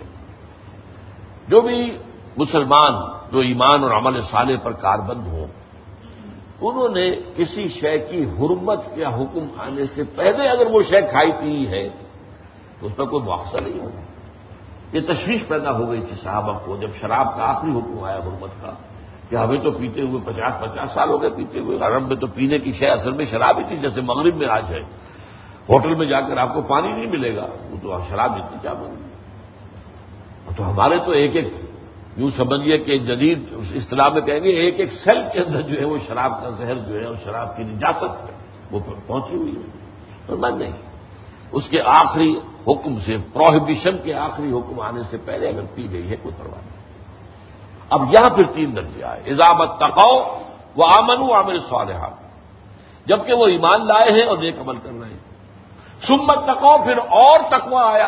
جو بھی مسلمان جو ایمان اور عمل صالح پر کاربند ہوں، انہوں نے کسی شے کی حرمت یا حکم آنے سے پہلے اگر وہ شے کھائی پی ہے تو اس پر کوئی مواخذہ نہیں ہوگا۔ یہ تشویش پیدا ہو گئی تھی صحابہ کو جب شراب کا آخری حکم آیا حرمت کا، کہ ہمیں تو پیتے ہوئے پچاس پچاس سال ہو گئے پیتے ہوئے، عرب میں تو پینے کی شے اصل میں شراب ہی تھی، جیسے مغرب میں آج ہے ہوٹل میں جا کر آپ کو پانی نہیں ملے گا، وہ تو شراب جتنی چاہ بن گئی۔ تو ہمارے تو ایک ایک یوں سمجھیے کہ جدید اصطلاح میں کہیں گے ایک ایک سیل کے اندر جو ہے وہ شراب کا زہر جو ہے اور شراب کی نجاست ہے وہ پہنچی ہوئی ہے، اور میں نہیں اس کے آخری حکم سے، پروہیبیشن کے آخری حکم آنے سے پہلے اگر پی گئی ہے کوئی پرواہ نہیں۔ اب یہاں پھر تین درجے آئے، اذا اتقوا وآمنوا وعملوا الصالحات، جبکہ وہ ایمان لائے ہیں اور نیک عمل کر رہے ہیں، ثم اتقوا پھر اور تقوی آیا،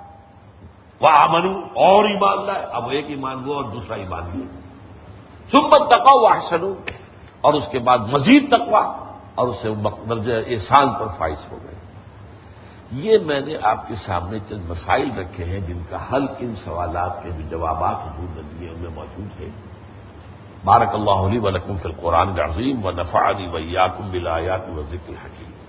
وآمنوا اور ایمان لائے، اب ایک ایمان وہ اور دوسرا ایمان بھی، ثم اتقوا واحسنوا اور اس کے بعد مزید تقوی اور اس سے درجہ احسان پر فائز ہو گئے۔ یہ میں نے آپ کے سامنے چند مسائل رکھے ہیں جن کا حل ان سوالات کے جو جوابات حضور نے دیے ان میں موجود ہے۔ بارک اللہ لی و لکم فی القرآن العظیم و نفعنی و ایاکم بالآیات و ذکر الحکیم۔